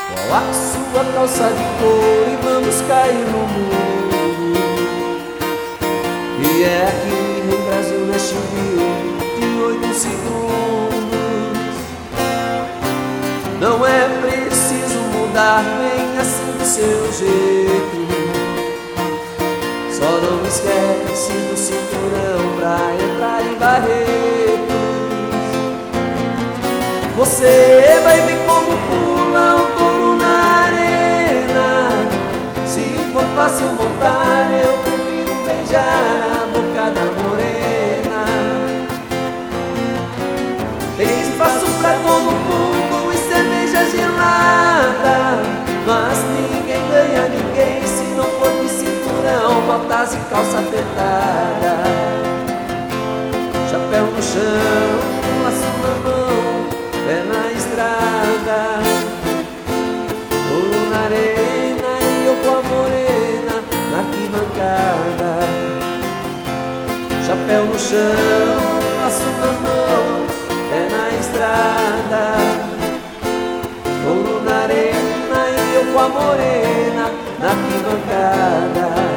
Qual a sua calça de couro e vamos cair no mundo? E é aqui no Brasil, neste Rio, de 8 segundos. Não é preciso mudar, bem assim do seu jeito. Só não esquece do cinturão pra entrar em Barretos. Você vai ver como pula um touro na arena. Se for fácil montar, eu prefiro beijar a boca da morena. Tem espaço pra todo mundo e cerveja gelada, mas ninguém ganha ninguém se não for de cinturão, botas e calça apertada. Chapéu no chão, laço na mão, pé na estrada, ouro na arena e eu com a morena na arquibancada. Chapéu no chão, laço na mão, pé na estrada, ouro na arena e eu com a morena na arquibancada.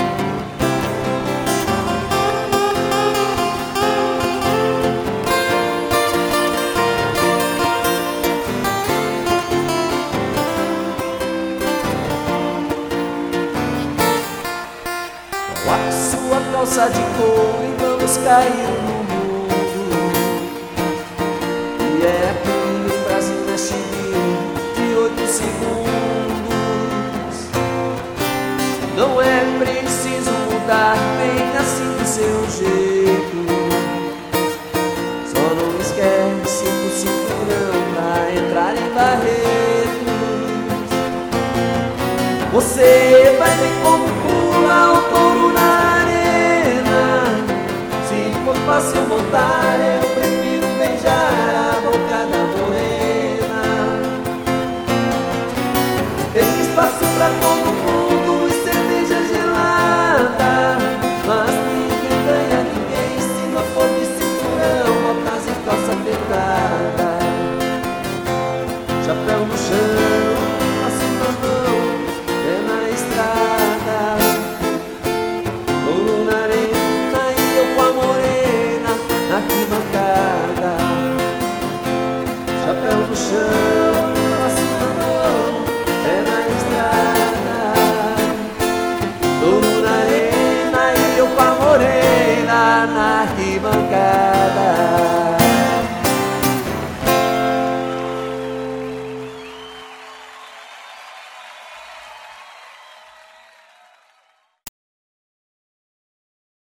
A sua calça de couro e vamos cair no mundo. E é aqui no Brasil, neste Rio, de 8 segundos. Não é preciso mudar, bem assim do seu jeito. Só não esquece do cinturão pra entrar em Barretos. Você vai ver como pula o touro na arena. Se for fácil montar, eu prefiro beijar a boca da morena. Tem espaço pra todo mundo e cerveja gelada, mas ninguém ganha ninguém se não for de cinturão, botas e calça apertada. Chapéu no chão,